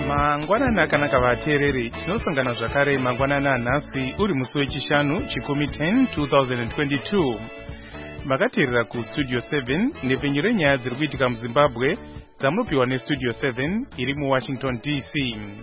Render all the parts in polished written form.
Mangwanana akanaka vateereri, tinosangana zvakare mangwanana nhasi uri musi wechishanu chikumi 10 2022. Makateerera kustudio 7 nepfenyuro renyaya dziri kuitika muZimbabwe dzamunopiwa nestudio 7 iri muWashington DC.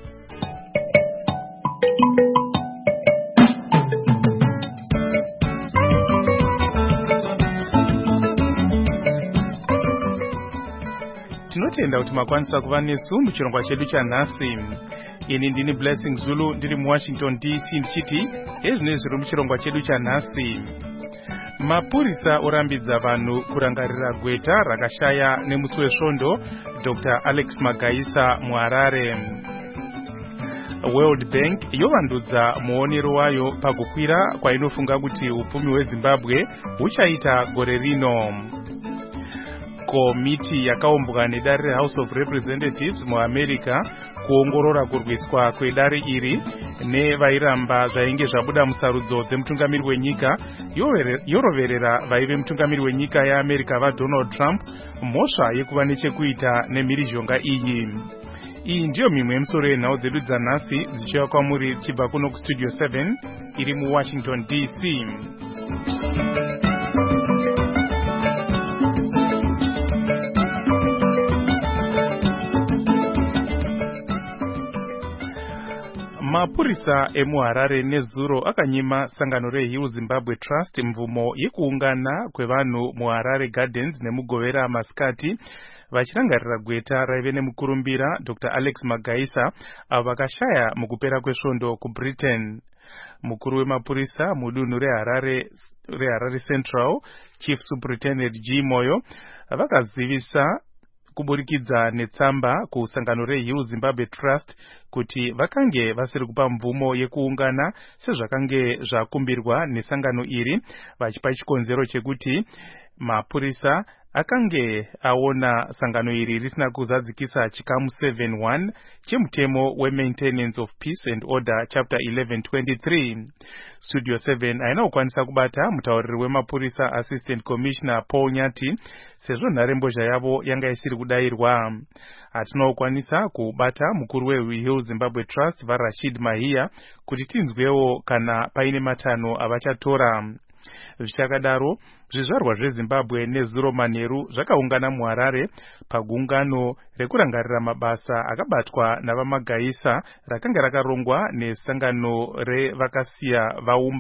Tinotenda kuti makwanisa kuva nesu muchirongwa chedu chanhasi. Ini ndini Blessing Zulu ndiri muWashington DC ndichiti ezvinezvi zviri muchirongwa chedu chanhasi. Mapurisa orambidza vanhu kurangarira gweta rakashaya nemusi wesvondo Dr. Alex Magaisa muHarare. World Bank yovandudza muonero wayo pakukwira kwainofunga kuti upfumi hweZimbabwe huchaita gore rino. Komiti yakaumbwa nedare reHouse of Representatives muAmerica kuongorora kurwiswa kwedare iri nevairamba zvainge zvabuda musarudzo dzemutungamiri wenyika yoroverera vaive mutungamiri wenyika yeAmerica vaDonald Trump mhosva yekuva nechekuita nemhirizhonga iyi. Iyi ndiyo mimwe yemisoro yenhau dzedu dzanhasi dzichiuya kwamuri dzichibva kuno kustudio 7 iri muWashington DC. Mapurisa emuHarare nezuro akanyima sangano reHill Zimbabwe Trust mvumo yekuungana kwevanhu muHarare Gardens nemugovera masikati vachirangarira gweta raive nemukurumbira Dr. Alex Magaisa avo vakashaya mukupera kwesvondo kuBritain. Mukuru wemapurisa mudunhu reHarare Central Chief Superintendent G. Moyo vakazivisa kuburikidza netsamba kusangano reHill Zimbabwe Trust kuti vakange vasiri kupa mvumo yekuungana sezvakange zvakumbirwa nesangano iri, vachipa chikonzero chekuti mapurisa akange aona sangano iri risina kuzadzikisa chikamu 7.1 chemutemo weMaintenance of Peace and Order chapter 1123. Studio 7 haina kukwanisa kubata mutauriri wemapurisa Assistant Commissioner Paul Nyati sezvo nharembozha yavo yanga isiri kudayirwa. Hatina kukwanisa kubata mukuru weHill Zimbabwe Trust vaRashid Mahia kuti tinzwewo kana paine matanho avachatora. Zvichakadaro, zvizvarwa zveZimbabwe nezuro manheru zvakaungana muHarare pagungano rekurangarira mabasa akabatwa navamagaisa rakanga rakarongwa nesangano ravakasiya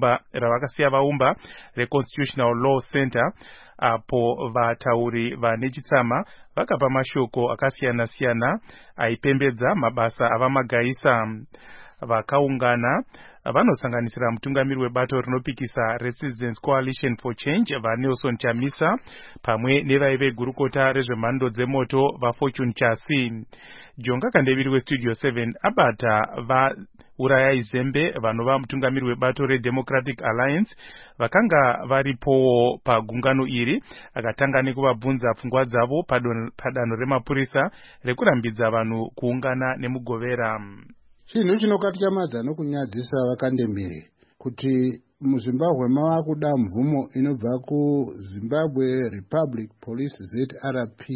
vaumba reConstitutional Law Center, apo vatauri vane chitsama vakapa mashoko akasiyana-siyana aipembedza mabasa avamagaisa. Vakaungana vanosanganisira mutungamiri webato rinopikisa Resistance Coalition for Change vaNelson Chamisa pamwe nevaive gurukota rezvemhando dzemoto vaFortune Chasi. Jonga Kandeviri westudio 7 abata vaUrayai Zembe vanova mutungamiri webato reDemocratic Alliance vakanga varipowo pagungano iri, akatanga nekuvabvunza pfungwa dzavo padanho remapurisa rekurambidza vanhu kuungana nemugovera. Chinhu chinokatyamadza nokunyadzisa vakandembere kuti muZimbabwe mava kuda mvumo inobva kuZimbabwe Republic Police ZRP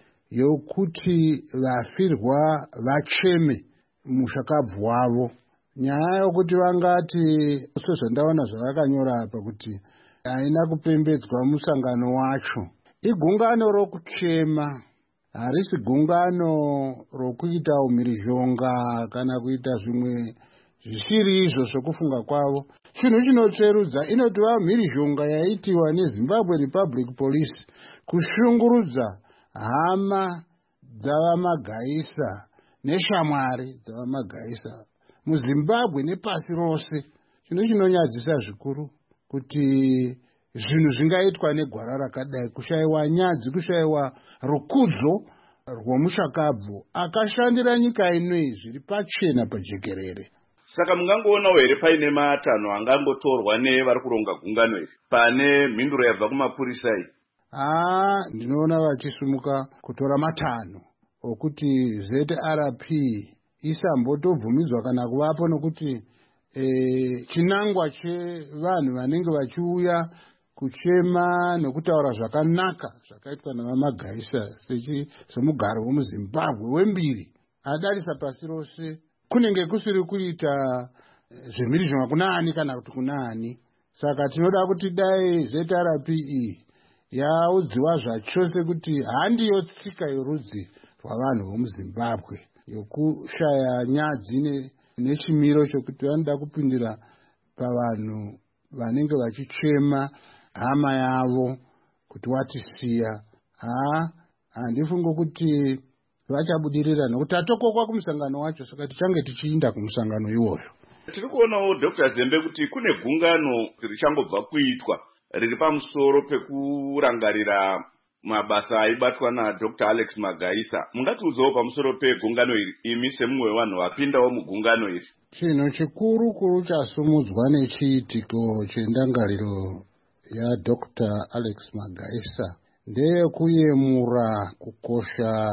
yokuti vafirwa vacheme mushakabvu wavo. Nyaya yokuti vangati sezvandaona zvavakanyora apa kuti haina kupembedzwa musangano wacho, igungano rokuchema, harisi gungano rokuita umhirizhonga kana kuita zvimwe zvisiri izvo zvokufunga kwavo. Chinhu chinotsverudza inoti mhirizhonga yaitiwa neZimbabwe Republic Police kushungurudza hama dzavamagaisa neshamwari dzavamagaisa muZimbabwe nepasi rose. Chinhu chinonyadzisa zvikuru kuti zvinhu zvingaitwa negwara rakadai, kushayiwa nyadzi, kushayiwa rukudzo rwomushakabvu akashandira nyika inoi zviri pachena pajekerere. Saka mungangoona here paine matanho angangotorwa nevari kuronga gungano iri pane mhinduro yabva kumapurisa iyi? Ndinoona vachisumuka kutora matanho okuti ZRP isambotobvumidzwa kana kuvapo, nokuti chinangwa chevanhu vanenge vachiuya kuchema nokutaura zvakanaka zvakaitwa navamagaisa semugaro wemuZimbabwe wembiri adarisa pasi rose kunenge kusiri kuita zvemhirizhonga kuna ani kana kuti kuna ani. Saka tinoda kuti dai ZRP yaudziwa zvachose kuti handiyo tsika yorudzi rwavanhu vomuZimbabwe yokushaya nyadzi nechimiro chokuti vanoda kupindira pavanhu vanenge vachichema hama yavo kuti watisiya. Handifungo kuti vachabudirira nokuti tatokokwa kumusangano wacho, saka tichange tichiinda kumusangano iwoyo. Tiri kuonawo Dr. Zembe kuti kune gungano richangobva kuitwa riri pamusoro pekurangarira mabasa aibatwa naDr. Alex Magaisa. Mungatiudzawo pamusoro pegungano iri, imi semumwe wevanhu vapindawo mugungano iri? Chinhu chikuru chasumudzwa nechiitiko chendangariro yaDr. Alex Magaisa ndeyekuyemura kukosha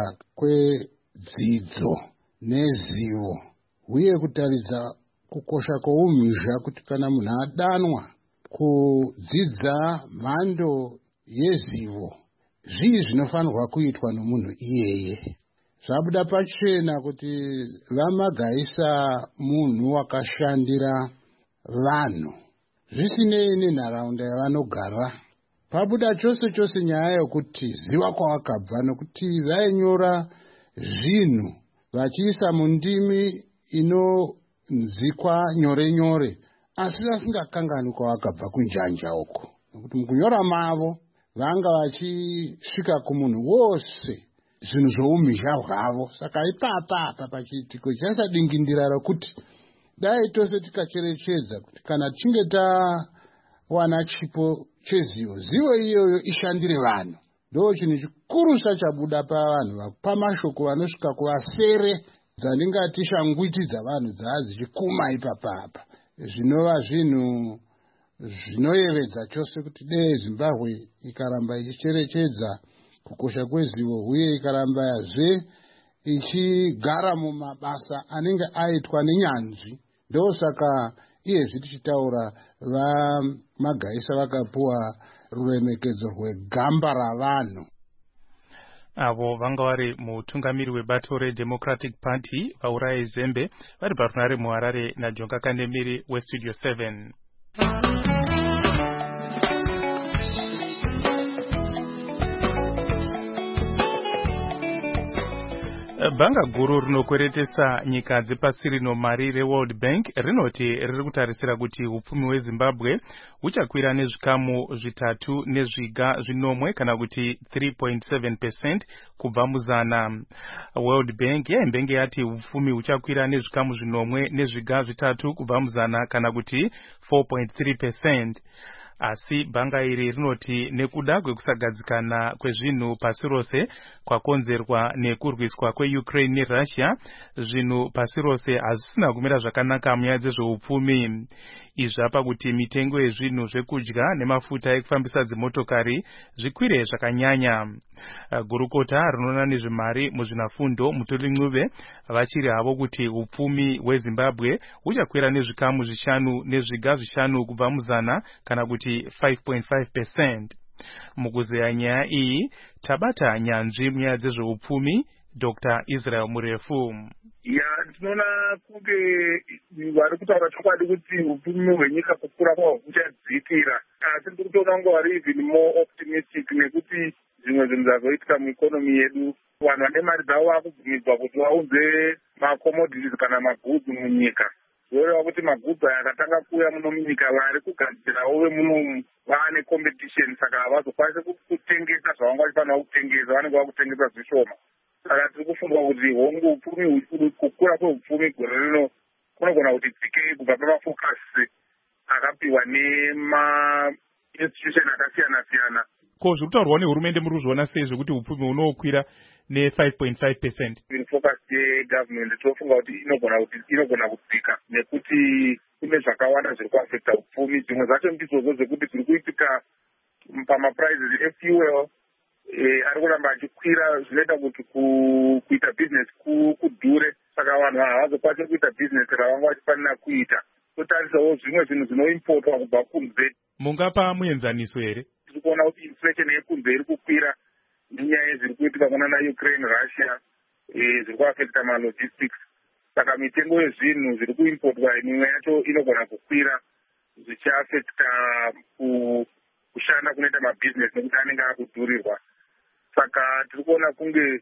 kwedzidzo nezivo, uye kutaridza kukosha kwoumhizha kuti kana munhu adanwa kudzidza mhando yezivo, zvii zvinofanirwa kuitwa nomunhu iyeye. Zvabuda pachena kuti vaMagaisa munhu wakashandira vanhu zvisinei nenharaunda yavanogara. Pabuda chose nyaya yokuti ziva kwavakabva, nokuti vainyora zvinhu vachiisa mundimi inonzikwa nyore asi vasingakanganwi kwavakabva kunjanja uko, nokuti mukunyora mavo vanga vachisvika kumunhu wose zvinhu zvoumhizha hwavo. Saka ipapa pachiitiko chasadingindira rokuti dai tose tikacherechedza kuti kana tichinge tawana chipo chezivo, zivo iyoyo ishandire vanhu. Ndo chinhu chikuru chabuda pavanhu pamashoko vanosvika kuvasere dzandingati shangwiti dzavanhu dzadzichikuma ipapapa. Zvinova zvinhu zvinoyevedza chose kuti dei Zimbabwe ikaramba ichicherechedza kukosha kwezivo, uye ikarambazve ichigara mumabasa anenge aitwa nenyanzvi. Ndosaka iyezvi tichitaura vaMagaisa vakapuwa ruremekedzo rwegamba ravanhu. Avo vanga vari mutungamiri webato reDemocratic Party vaurayi Zembe vari parunare muHarare naJonga Kandemiri weStudio 7. Bhanga guru rinokweretesa nyika dzepasi rino mari reWorld Bank rinoti riri kutarisira kuti upfumi hweZimbabwe huchakwira nezvikamu 3.4 kana kuti 3.7% kubva muzana. World Bank yaimbenge yati upfumi huchakwira nezvikamu 3 kubva muzana kana kuti 4.3%. Asi bhanga iri rinoti nekuda kwekusagadzikana kwezvinhu pasi rose kwakonzerwa nekurwiswa kweUkraine neRussia, zvinhu pasi rose hazvisina kumira zvakanaka munyaya dzezveupfumi. Izvapa kuti mitengo yezvinhu zvekudya nemafuta ekufambisa dzimotokari zvikwire zvakanyanya. Gurukota rinoona nezvemari muzvinafundo Mutoli Ncube vachiri havo kuti upfumi hweZimbabwe huchakwira nezvikamu 5.5 kubva muzana kana kuti 5.5%. Mukuzeya nyaya iyi tabata nyanzvi munyaya dzezveupfumi Dr. Israel Murefu. Tinoona kunge vari kutaura chokwadi kuti upfumi hwenyika kukura kwaho kuchadzikira, asi ndiri kutoona kunge vari even more optimistic nekuti zvimwe zvinhu zvazoitika muikonomi yedu. Vanhu vane mari dzavo vakubvumidzwa kuti vaunze macommodities kana magoods munyika. Zoreva kuti magoods aya akatanga kuuya muno munyika, vari kugadzirawo vemuno vane competition, saka havazokwanisa kutengesa zvavanga vachifanira kutengesa, vanenge vakutengesa zvishoma. Saka tiri kufundwa kuti hongu upfumi kukura kweupfumi gore rino kunogona kuti dzikei kubva pamafocus akapiwa nemainstitution akasiyana-siyana. Ko zviri kutaurwa nehurumende muri kuzviona sei zvekuti upfumi hunokwira ne5.5%? Focus yegovernment tinofunga kuti inogona kudzika nekuti kune zvakawanda zviri kuafekta upfumi. Dzimwe zvacho ndizvozo zvekuti zviri kuitika pamaprizes efuel ari kuramba achikwira, zvinoita kuti kuita business kudhure, saka vanhu havazokwanisi kuita business ravanga vachifanira kuita. Totarisawo zvimwe zvinhu zvinoimportwa kubva kunze. Mungapa muenzaniso here? Tiri kuona kuti inflation yekunze iri kukwira nenyaya yezviri kuitika kuna naUkraine Russia. zviri kuafekta malogistics. Saka mitengo yezvinhu zviri kuimportwa mimwe yacho inogona kukwira zvichiafekta kushanda kunoita mabhizinesi nekuti anenge akudhurirwa. Saka tiri kuona kunge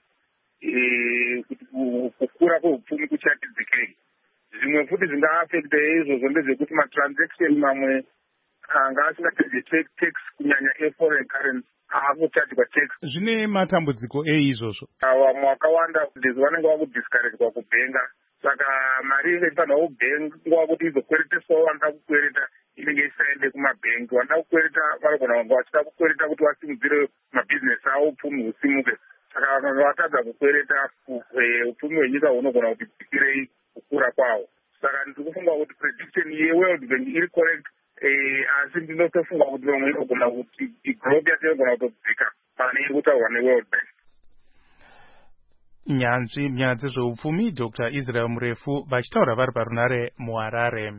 kukura kweupfumi kuchatidzikei. Zvimwe futi zvingaafekta izvozvo ndezvekuti matransaction mamwe anga asingatedze tax kunyanya eforeign currency akuchatirwa tax. Zvine matambudziko izvozvo. Vamwe vakawanda vanenge vakudiscouragwa kubhenga. Saka mari inenge ifanirwa kubhengwa kuti izokwereteswawo vanoda kukwereta inenge isaende kumabhengi. Vanoda kukwereta vanogona vanga vachida kukwereta kuti vasimudzire mabhizinesi avo upfumi husimuke. Saka vamwe vatadza kukwereta upfumi hwenyika hunogona kuti dzikirei kukura kwawo. Saka ndiri kufunga kuti prediction yeWorld Bank iri correct, asi ndinotofunga kuti vamwe inogona kuti growth yacho inogona kutodzika pane iri kutaurwa neWorld Bank. Nyanzvi nyaya dzezveupfumi Dr. Israel Murefu vachitaura vari parunare muHarare.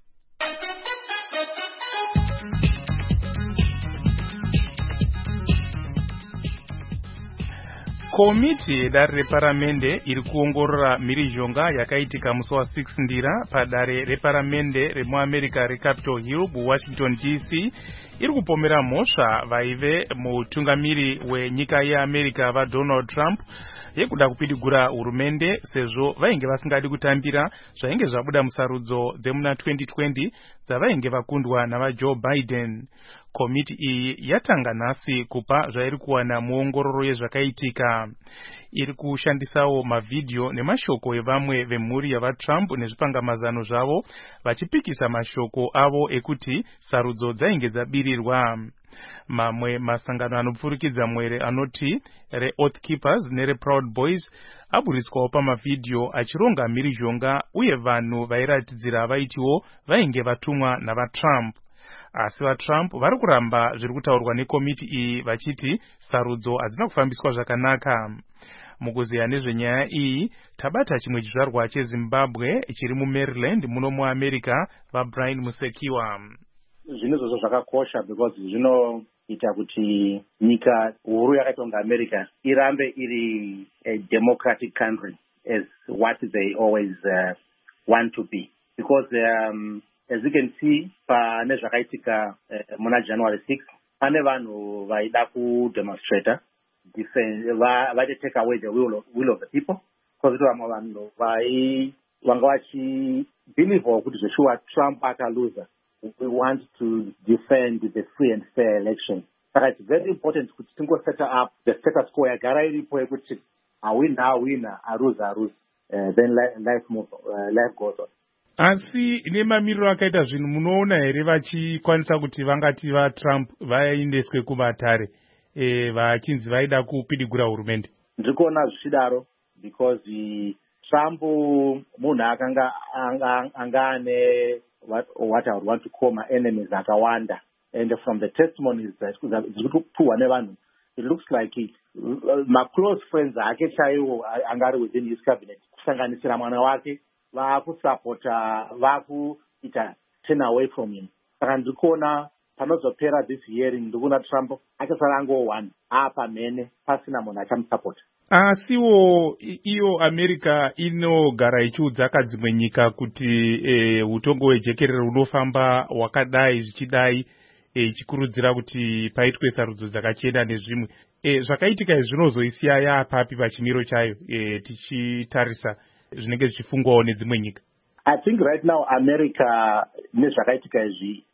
Komiti yedare reparamende iri kuongorora mhirizhonga yakaitika musi wa6 Ndira padare reparamende remuAmerica reCapitol Hill muWashington DC iri kupomera mhosva vaive mutungamiri wenyika yeAmerica vaDonald Trump yekuda kupidigura hurumende sezvo vainge vasingadi kutambira zvainge zvabuda musarudzo dzemuna 2020 dzavainge vakundwa navaJoe Biden. Komiti iyi yatanga nhasi kupa zvairi kuwana muongororo yezvakaitika. Iri kushandisawo mavhidhiyo nemashoko evamwe vemhuri yavaTrump nezvipangamazano zvavo vachipikisa mashoko avo ekuti sarudzo dzainge dzabirirwa. Mamwe masangano anopfurikidza mwere anoti reOath Keepers nereProud Boys aburitswawo pamavhidhiyo achironga mhirizhonga uye vanhu vairatidzira vaitiwo vainge vatumwa navaTrump. Asi vaTrump vari kuramba zviri kutaurwa nekomiti iyi vachiti sarudzo hadzina kufambiswa zvakanaka. Mukuziya nezvenyaya iyi tabata chimwe chizvarwa cheZimbabwe chiri muMaryland muno muAmerica vaBrian Musekiwa. Zvinezvo zvakakosha because zvinoita kuti nyika huru yakaita kunge America irambe iri a democratic country as what they always want to be, because as you can see pane zvakaitika muna January 6 pane vanhu vaida kudemonstrata vaide take away the will of the people, because vamwe vanhu vanga vachibhilivhawo kuti zveshuwa Trump akaluza. We want to defend the free and fair election. But it's very important to set up the status quo yagara iripo yekuti awina aruza then life goes on. Asi nemamiriro akaita zvinhu munoona here vachikwanisa kuti vangati vaTrump vaendeswe kumatare vachinzi vaida kupidigura hurumende? Ndiri kuona zvichidaro because Trump munhu anga ane what I would want to call my enemies akawanda, and from the testimonies that dzirikupuhwa nevanhu, it looks like my close friends ake chaiwo angari within his cabinet kusanganisira mwana wake vakusapota vakuita turn away from him. Saka ndiri kuona panozopera this hearing ndikuona Trump achasara angova apamhene pasina munhu achamusapota. Asiwo iyo America inogara ichiudzaka dzimwe nyika kuti utongo hwejekerere unofamba wakadai zvichidai ichikurudzira kuti paitwe sarudzo dzakachena nezvimwe. Zvakaitika zvinozoisiya yapapi pachimiro chayo tichitarisa zvinenge zvichifungwawo nedzimwe nyika? I think right now America nezvakaitika izvi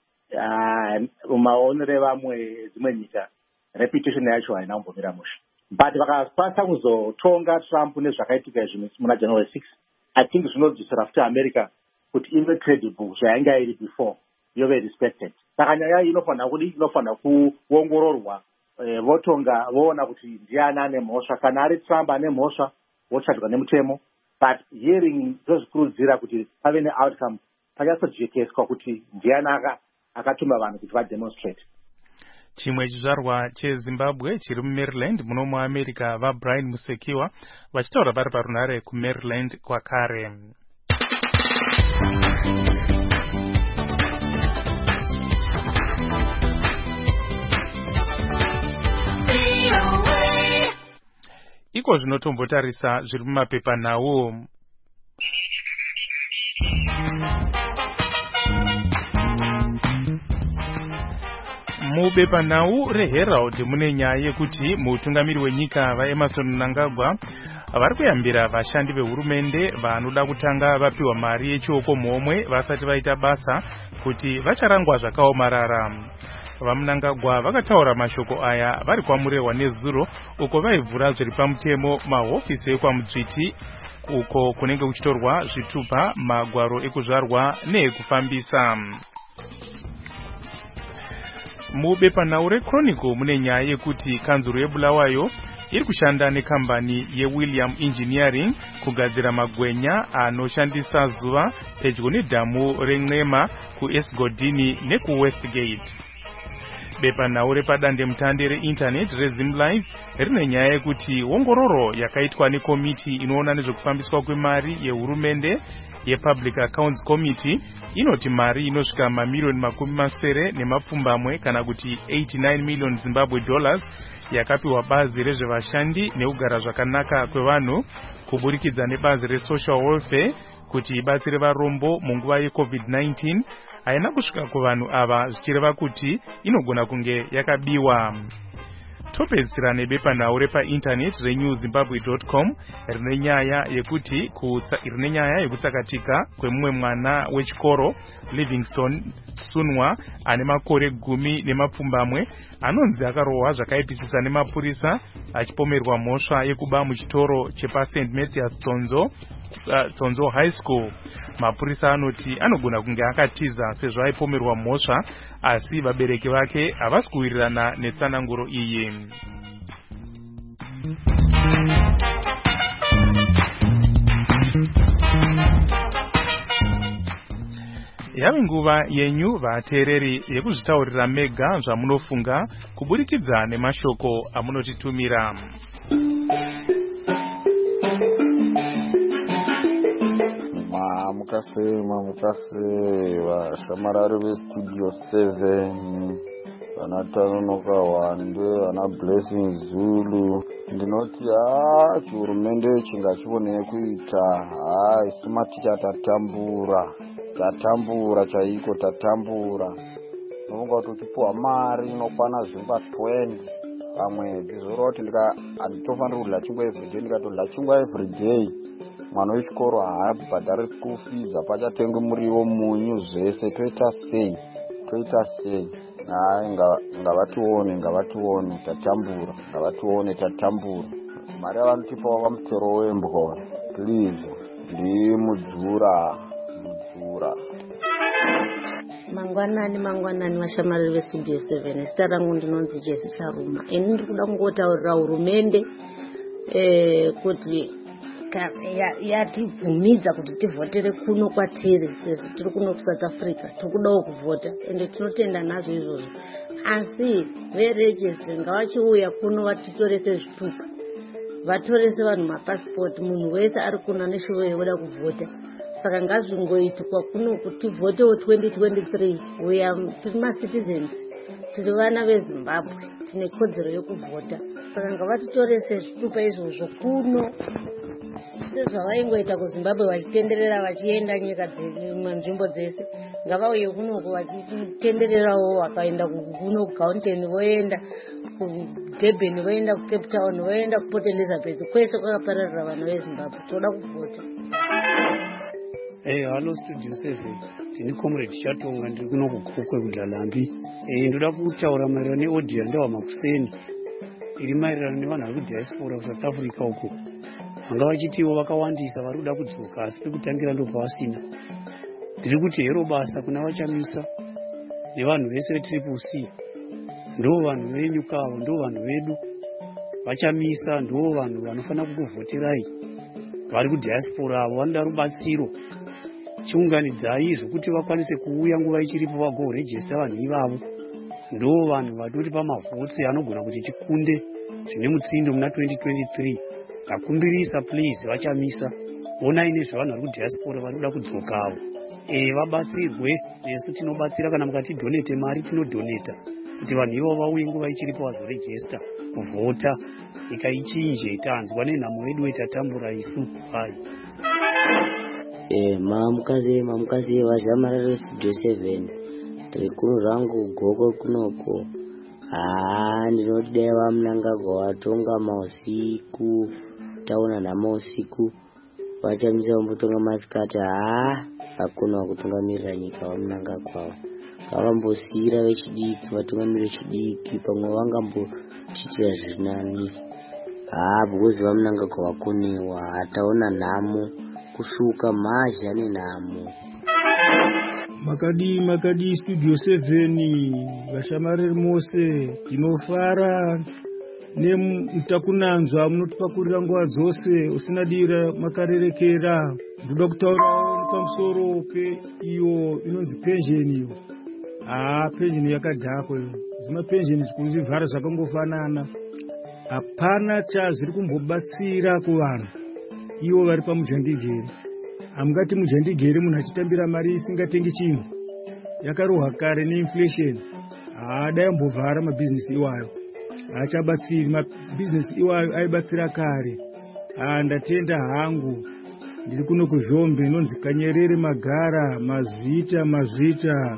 maonero evamwe dzimwe nyika reputation yacho haina kumbomira musha. But vakakwanisa kuzotonga Trump nezvakaitika izvi muna January 6, I think zvinodzosera futi America kuti ive credible zvainga iri before yove respected. Saka nyaya iyi inofanira kuongororwa, votonga voona kuti ndiani ane mhosva. Kana ari Trump ane mhosva votsvatirwa nemutemo, but hearing ndozvikurudzira kuti pave neoutcome pachazojekeswa kuti ndiani akatuma vanhu kuti vademonstrate. Chimwe chizvarwa cheZimbabwe chiri muMaryland muno muAmerica vaBrian Musekiwa vachitaura vari parunare kuMaryland kwakare. iko zvinotombotarisa zviri mumapepanhau. Mubepanhau reHerald mune nyaya yekuti mutungamiri wenyika vaEmmerson Mnangagwa vari kuyambira vashandi vehurumende vanoda kutanga vapiwa mari yechioko mhomwe vasati vaita basa kuti vacharangwa zvakaomarara. VaMnangagwa vakataura mashoko aya vari kwamurehwa nezuro uko vaivhura zviri pamutemo mahofisi ekwaMudzviti uko kunenge kuchitorwa zvitupa, magwaro ekuzvarwa neekufambisa. Mubepanhau reChronicle mune nyaya yekuti kanzuru yeBulawayo iri kushanda nekambani yeWilliam Engineering kugadzira magwenya anoshandisa zuva pedyo nedhamu reN'ema kuEsgodini nekuWestgate. Bepanhau repadandemutande reinternet reZimLive rine nyaya yekuti ongororo yakaitwa nekomiti inoona nezvekufambiswa kwemari yehurumende yePublic Accounts Committee inoti mari inosvika mamiliyoni 70 nemapfumbamwe kana kuti 89 million Zimbabwe dollars yakapiwa bazi rezvevashandi nekugara zvakanaka kwevanhu kuburikidza nebazi reSocial Welfare kuti ibatsire varombo munguva yeCovid-19 haina kusvika kuvanhu ava zvichireva kuti inogona kunge yakabiwa. Topedzisira nebepanhau repainternet renewzimbabwe.com rine nyaya yekutsakatika kwemumwe mwana wechikoro Livingstone Sunwa ane makore 10 nemapfumbamwe anonzi akarohwa zvakaipisisa nemapurisa achipomerwa mhosva yekuba muchitoro chepa St Mathias Tsonzo High School. Mapurisa anoti anogona kunge akatiza sezvo aipomerwa mhosva asi vabereki vake havasi kuwirirana netsananguro iyi. Yave nguva yenyu vateereri yekuzvitaurira mega zvamunofunga kuburikidza nemashoko amunotitumira. Mukase vashamarari vestudio 7 vanatanonoka Wande vana Blessing Zulu ndinoti hurumende chingachioneye kuita isu maticha tatambura chaiko tatambura nonga kuti uchipuwa mari inokwana zvimba 20 pamwedzi zvorova kuti handitofanira kudla chingwa everyday ndikatodla chingwa everyday mwana wechikoro haabhadhari school fees hapachatengwe muriwo munyu zvese toita sei ngavatione tatambura mari avanotipawo pamutero wembwa please ndimudzura mangwanani vashamariri vestudio 7 zita rangu ndinonzi Jesi Charuma. Ini ndiri kuda kungotaurira hurumende kuti yatibvumidza kuti tivhotere kuno kwatiri sezvo tiri kuno kuSouth Africa tiri kudawo kuvhota ende tinotenda nazvo izvozvo, asi veregistry ngavachiuya kuno vatitorese zvitupa, vatorese vanhu mapasipoti, munhu wese ari kuno neshuvo yekuda kuvhota. Saka ngazvingoitwa kuno kuti tivhotewo 2023 tiri macitizens, tiri vana veZimbabwe, tine kodzero yekuvhota. Saka ngavatitorese zvitupa izvozvo kuno sezvavaingoita kuZimbabwe vachitenderera vachienda nyika nzvimbo dzese, ngavauye kunoko vachitendererawo vakaenda kuno kuGauteng, voenda kuDurban, voenda kuCape Town, voenda kuPort Elizabeth, kwese kwakapararira vana veZimbabwe. Toda kuvhota. Halo Studio 7, tini Comrade Chatonga, ndiri kuno kuKhokwe kuDlalambi. Ndoda kutaura maererano neaudio yandawa makuseni iri maererano nevanhu vari kudiaspora kuSouth Africa uko. Vanga vachitiwo vakawandisa vari kuda kudzoka asi pekutangira ndo pavasina. Ndiri kuti hero basa kuna vachamisa nevanhu vese veCCC, ndo vanhu venyu kavo, ndo vanhu vedu vachamisa, ndo vanhu vanofanira kukuvhoterai vari kudiaspora avo vanoda rubatsiro. Chiunganidzai zvokuti vakwanise kuuya nguva ichiripo vagoregista vanhu ivavo, ndo vanhu vatoti pamavhotsi anogona kuti tikunde zvine mutsindo muna 2023. Ndakumbirisa please vachamisa, onai nezvavanhu vari kudiaspora vari kuda kudzokavo, vabatsirwe. Nesu tinobatsira, kana mukatidonete mari tinodoneta kuti vanhu ivavo vauye nguva ichiripo vazoregista kuvhota. ikaichinje itanzwa nenhamo yedu wetatambura isu hai. Mamukasi vachamararo studio 7 tiri kuno rangu goko kunoko. Ndinoti dai vamunangagwa vatonga mausiku taona namausiku vachamisa vambotonga masikati. Hakuna kutungamirira nyika vamunanga kwavo, ngavambosiyira vechidiki vatungamirire chidiki, pamwe vangambochitira zviri nani. Because vamunanga kwavakuniwa hataona nhamo kushuka mazha nenhamo. Makadi studio 7 vashamariri mose tinofara nemutakunanzwa munotipakurira nguva dzose usina dira makarerekera. Ndoda kutaura pamusoro peiyo inonzi pension iyo. Pension yakadhakwa iyo. Zvima pension zvikuzivhara zvakangofanana. Hapana chazviri kumbobatsira kuvanhu ivo vari pamujandigere. Hamungati mujandigere munhu achitambira mari isingatengi chinhu, yakarohwa kare neinflation. Dai ambovhara mabhizinesi iwayo haachabatsiri. Mabhizinesi iwayo aibatsira kare. Ndatenda hangu ndiri kuno kuzvombe inonzi Kanyerere Magara mazvita.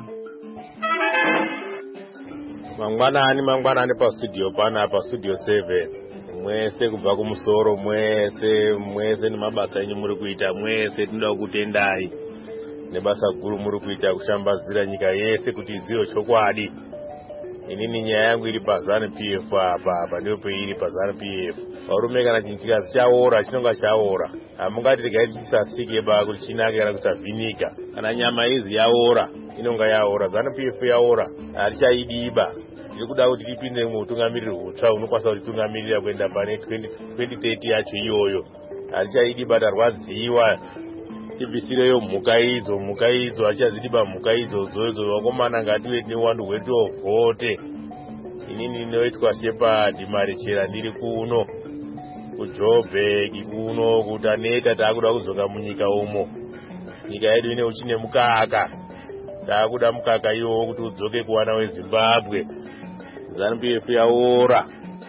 Mangwanani pastudio panapa studio 7 mwese kubva kumusoro mwese nemabasa enyu muri kuita mwese. Tinoda kutendai nebasa guru muri kuita kushambadzira nyika yese kuti izive chokwadi. Inini nyaya yangu iri pazanu PF apa ndipo peiri pazanu PF. Varume kana chinhu chikazi chaora chinonga chaora. Hamungati regai tichisasike kuti chinake kana kusavhinika. Kana nyama izi yaora inonga yaora. Zanu PF yaora hatichaidiba. Ndiri kuda kuti tipinde muutungamiriri hutsva unokwanisa kutitungamirira kuenda pane 2030 yacho iyoyo. Hatichaidiba, tarwadziwa. Tibvisireyo mhuka idzo hatichazidiba mhuka idzodzo. Vakomana ngative neuwandu hwedu hwovhote. Inini ndinoitwa Shepard Marichera ndiri kuno kuJoburg kuno kutaneta. Taakuda kudzoka munyika umo. Nyika yedu ine uchine mukaka. Taakuda mukaka iwowo kuti udzoke kuwana weZimbabwe. ZANU-PF yaora.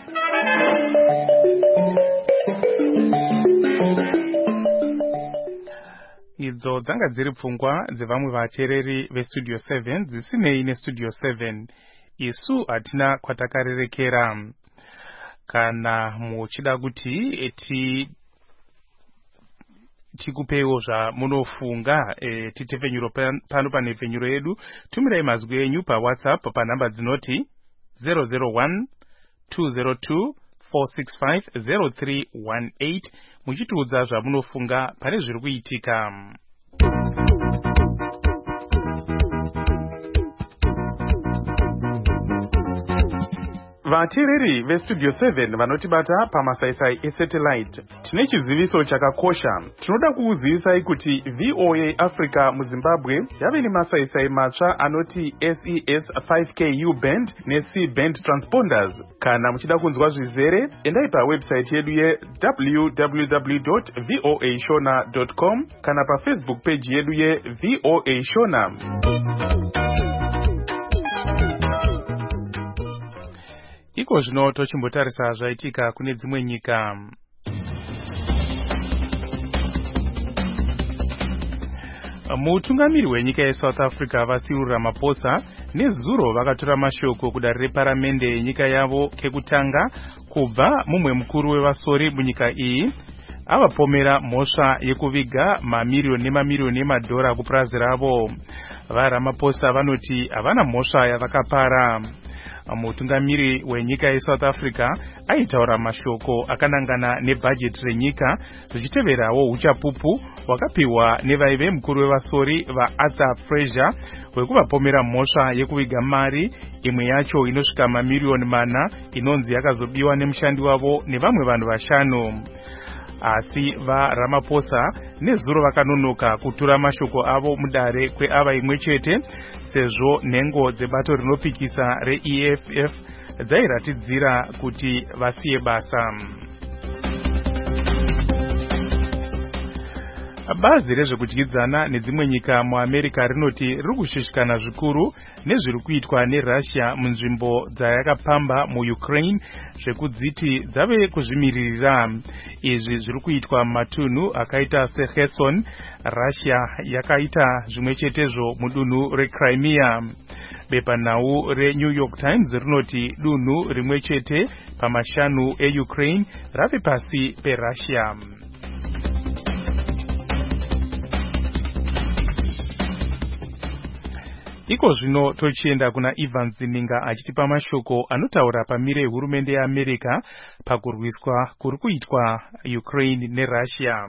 Idzo dzanga dziri pfungwa dzevamwe vachereri vestudio 7 dzisinei nestudio 7. Isu hatina kwatakarerekera. Kana muchida kuti tikupeiwo zvamunofunga titepfenyuro pano panepfenyuro yedu, tumirai mazwi enyu paWhatsApp panhamba dzinoti 001 202 465 0318 muchitiudza zvamunofunga pane zviri kuitika. Vateereri vestudio 7 vanotibata pamasaisai esatellite, tine chiziviso chakakosha. Tinoda kukuzivisai kuti VOA Africa muZimbabwe yave nemasaisai matsva anoti SES 5K U-band neC-band transponders. Kana muchida kunzwa zvizere, endai pawebsite yedu www.voashona.com kana pafacebook page yedu yeVOA Shona. Iko zvino tochimbotarisa zvaitika kune dzimwe nyika. Mutungamiri wenyika yeSouth Africa Cyril Ramaphosa nezuro vakatora mashoko kudare reparamende yenyika yavo kekutanga kubva mumwe mukuru wevasori munyika iyi avapomera mhosva yekuviga mamiriyoni nemamiriyoni emadhora kupurazi ravo. VaRamaphosa vanoti havana mhosva yavakapara. Mutungamiri wenyika yeSouth Africa aitaura mashoko akanangana nebhajeti renyika zvichiteverawo uchapupu hwakapiwa nevaive mukuru wevasori vaArthur Fraser hwekuvapomera mhosva yekuviga mari, imwe yacho inosvika mamiriyoni 4 inonzi yakazobiwa nemushandi wavo nevamwe vanhu 5. Asi vaRamaphosa nezuro vakanonoka kutura mashoko avo mudare kweava imwe chete, sezvo nhengo dzebato rinopikisa reEFF dzairatidzira kuti vasiye basa. bazi rezvekudyidzana nedzimwe nyika muAmerica rinoti riri kushushikana zvikuru nezviri kuitwa neRussia munzvimbo dzayakapamba muUkraine zvekudziti dzave kuzvimiririra. Izvi zviri kuitwa matunhu akaita seKherson. Russia yakaita zvimwe chetezvo mudunhu reCrimea. Bepanhau reNew York Times rinoti dunhu rimwe chete pamashanu eUkraine rave pasi peRussia. Iko zvino tochienda kuna Ivan Zininga achitipa mashoko anotaura pamire yehurumende yeAmerica pakurwiswa kuri kuitwa Ukraine neRussia.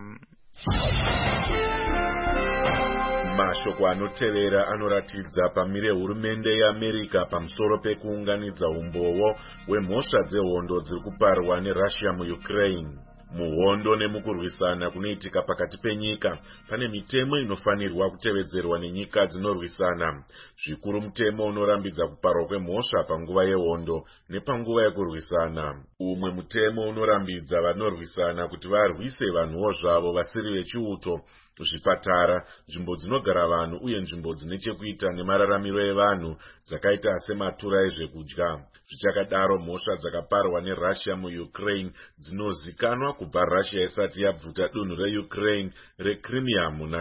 Mashoko anotevera anoratidza pamire hurumende yeAmerica pamusoro pekuunganidza umbowo hwemhosva dzehondo dziri kuparwa neRussia muUkraine. Muhondo nemukurwisana kunoitika pakati penyika pane mitemo inofanirwa kutevedzerwa nenyika dzinorwisana. Zvikuru mutemo unorambidza kuparwa kwemhosva panguva yehondo nepanguva yekurwisana. Umwe mutemo unorambidza vanorwisana kuti varwise vanhuwo zvavo vasiri vechiuto, zvipatara, nzvimbo dzinogara vanhu uye nzvimbo dzine chekuita nemararamiro evanhu dzakaita sematura ezvekudya. Zvichakadaro, mhosva dzakaparwa neRussia muUkraine dzinozikanwa kubva Russia isati yabvuta dunhu reUkraine reCrimea muna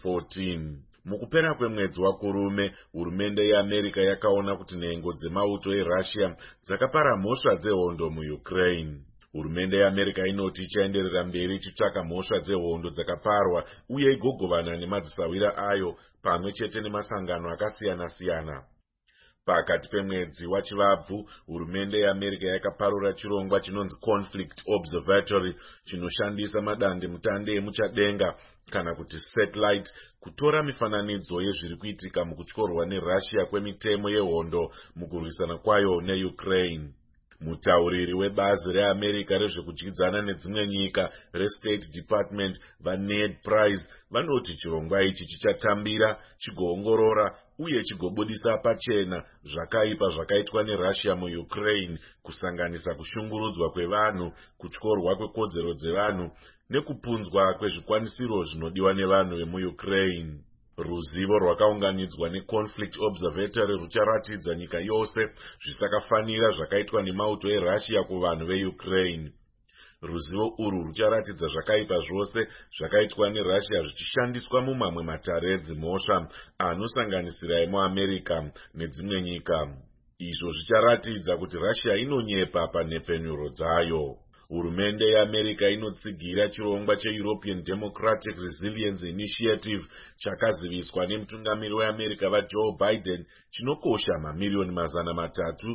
2014. Mukupera kwemwedzi waKurume, hurumende yeAmerica yakaona kuti nhengo dzemauto eRussia dzakapara mhosva dzehondo muUkraine. Hurumende yeAmerica inoti ichaenderera mberi ichitsvaka mhosva dzehondo dzakaparwa uye igogovana nemadzisawira ayo pamwe chete nemasangano akasiyana-siyana. Pakati pemwedzi waChivabvu, hurumende yeAmerica yakaparura chirongwa chinonzi Conflict Observatory chinoshandisa madandemutande emuchadenga kana kuti satellite kutora mifananidzo yezviri kuitika mukutyorwa neRussia kwemitemo yehondo mukurwisana kwayo neUkraine. Mutauriri webazi reAmerica rezvekudyidzana nedzimwe nyika reState Department vaNed Price vanoti chirongwa ichi chichatambira, chigoongorora uye chigobudisa pachena zvakaipa zvakaitwa neRussia muUkraine, kusanganisa kushungurudzwa kwevanhu, kutyorwa kwekodzero dzevanhu nekupunzwa kwezvikwanisiro zvinodiwa nevanhu vemuUkraine. Ruzivo rwakaunganidzwa neConflict Observatory rucharatidza nyika yose zvisakafanira zvakaitwa nemauto eRussia kuvanhu veUkraine. Ruzivo urwu rucharatidza zvakaipa zvose zvakaitwa neRussia zvichishandiswa mumamwe matare edzimhosva anosanganisira emuAmerica nedzimwe nyika. Izvo zvicharatidza kuti Russia inonyepa panhepfenyuro dzayo. Hurumende yeAmerica inotsigira chirongwa cheEuropean Democratic Resilience Initiative chakaziviswa nemutungamiri weAmerica vaJoe Biden chinokosha mamiliyoni $320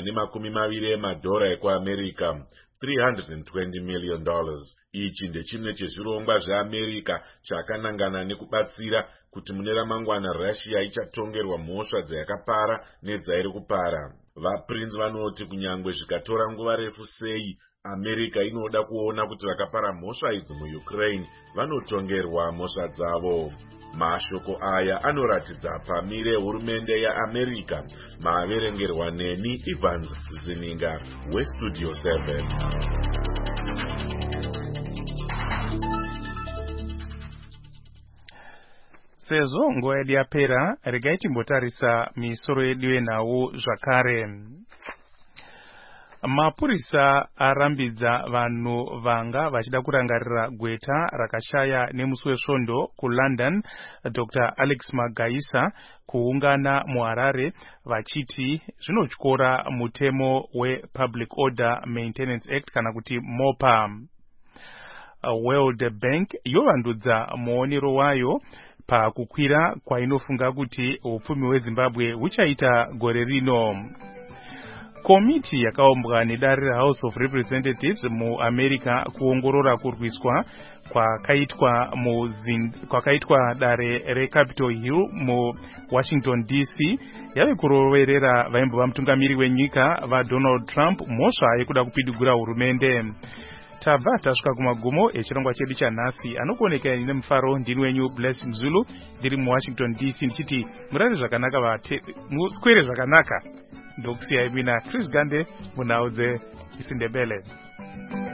ekuAmerica, $320 million. Ichi ndechimwe chezvirongwa zveAmerica chakanangana nekubatsira kuti mune ramangwana Russia ichatongerwa mhosva dzayakapara nedzairi kupara. VaPrince vanoti kunyangwe zvikatora nguva refu sei, America inoda kuona kuti vakapara mhosva idzi muUkraine vanotongerwa mhosva dzavo. Mashoko aya anoratidza pamire hurumende yeAmerica. Maverengerwa neni Evans Zininga weStudio 7. Sezvo nguva yedu yapera, regai timbotarisa misoro yedu yenhau zvakare. Mapurisa arambidza vanhu vanga vachida kurangarira gweta rakashaya nemusi wesvondo kuLondon Dr. Alex Magaisa kuungana muHarare vachiti zvinotyora mutemo wePublic Order Maintenance Act kana kuti MOPA. World Bank yovandudza muonero wayo pakukwira kwainofunga kuti upfumi hweZimbabwe huchaita gore rino. Komiti yakaumbwa nedare reHouse of Representatives muAmerica kuongorora kurwiswa kwakaitwa dare reCapitol Hill muWashington DC yave kuroverera vaimbova mutungamiri wenyika vaDonald Trump mhosva yekuda kupidigura hurumende. Tabva tasvika kumagumo echirongwa chedu chanhasi. Anokuoneka nemufaro ndini wenyu Blessing Zulu ndiri muWashington DC ndichiti murare zvakanaka muswere zvakanaka. Ndokusiyai mina Chris Gande munhau dzeIsindebele.